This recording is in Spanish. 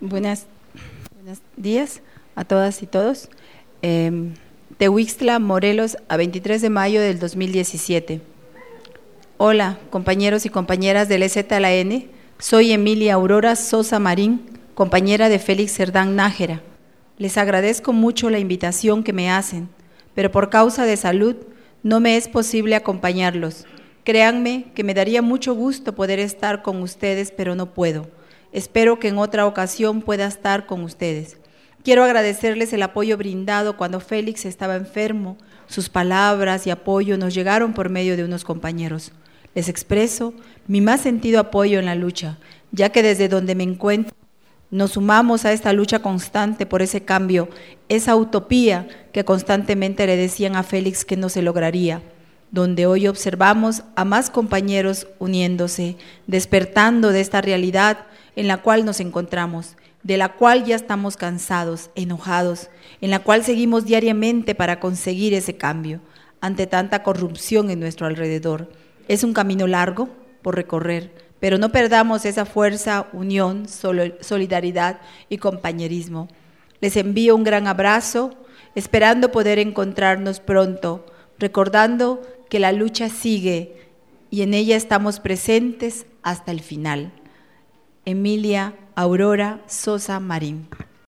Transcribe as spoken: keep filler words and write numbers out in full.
Buenas, buenos días a todas y todos. Eh, Tehuixtla, Morelos, a veintitrés de mayo del dos mil diecisiete. Hola, compañeros y compañeras del E Z L A N. Soy Emilia Aurora Sosa Marín, compañera de Félix Cerdán Nájera. Les agradezco mucho la invitación que me hacen, pero por causa de salud no me es posible acompañarlos. Créanme que me daría mucho gusto poder estar con ustedes, pero no puedo. Espero que en otra ocasión pueda estar con ustedes. Quiero agradecerles el apoyo brindado cuando Félix estaba enfermo. Sus palabras y apoyo nos llegaron por medio de unos compañeros. Les expreso mi más sentido apoyo en la lucha, ya que desde donde me encuentro nos sumamos a esta lucha constante por ese cambio, esa utopía que constantemente le decían a Félix que no se lograría, donde hoy observamos a más compañeros uniéndose, despertando de esta realidad en la cual nos encontramos, de la cual ya estamos cansados, enojados, en la cual seguimos diariamente para conseguir ese cambio, ante tanta corrupción en nuestro alrededor. Es un camino largo por recorrer, pero no perdamos esa fuerza, unión, solidaridad y compañerismo. Les envío un gran abrazo, esperando poder encontrarnos pronto, recordando que la lucha sigue y en ella estamos presentes hasta el final. Emilia Aurora Sosa Marín.